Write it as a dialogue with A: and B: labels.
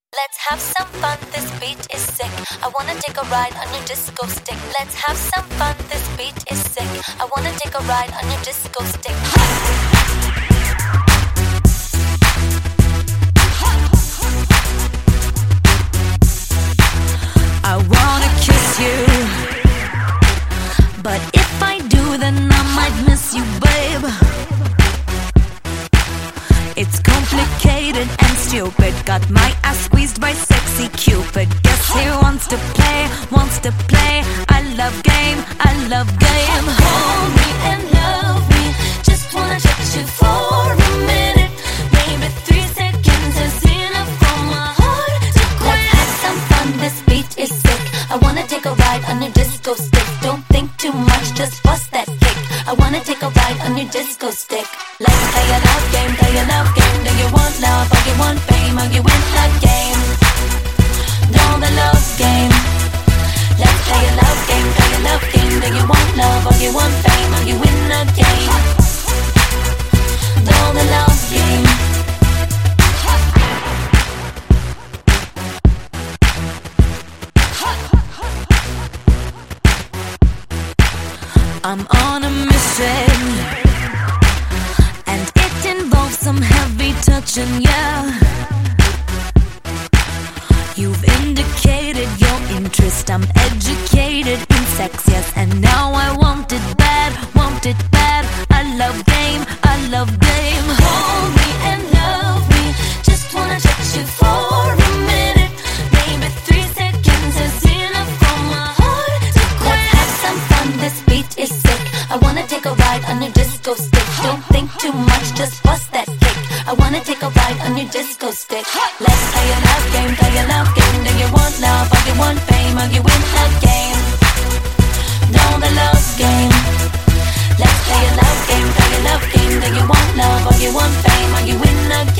A: Let's have some fun, this beat is sick. I wanna take a ride on your disco stick. Let's have some fun, this beat is sick. I wanna take a ride on your disco stick.
B: I wanna kiss you, but if I do, then I might miss you, babe. It's complicated and stupid. Got my ass squeezed by sexy Cupid. Guess he wants to play, wants to play. I love game, I love game.
A: Hold me and love me. Just wanna touch you for a minute. Maybe 3 seconds is enough for my heart to quit. Let's have some fun, this beat is sick. I wanna take a ride on your disco stick. Don't think too much, just bust that kick. I wanna take a ride on your disco stick. Let's play a love game, play a love game. Do you want love or you want fame? Or you win the game? Know the love game. Let's play a love game, play a love game. Do you want love or you want fame? Or you win the game? Know the love game.
B: I'm on a mission, and it involves some heavy touching, yeah. You've indicated your interest. I'm educated in sex, yes, and now I want it bad, want it bad. I love game, I love game.
A: Hold me and love me. Just wanna touch you for a minute. Maybe 3 seconds is enough for my heart to quit. Let's have some fun, this beat is sick. I wanna take a ride on your disco stick. Don't think too much, just bust that kick. I wanna take a ride on your disco stick. Let's play a love game, play a love game. Do you want love or you want fame? Or you win the game? Know the love game. Let's play a love game, play a love game. Do you want love or you want fame? Or you win the game?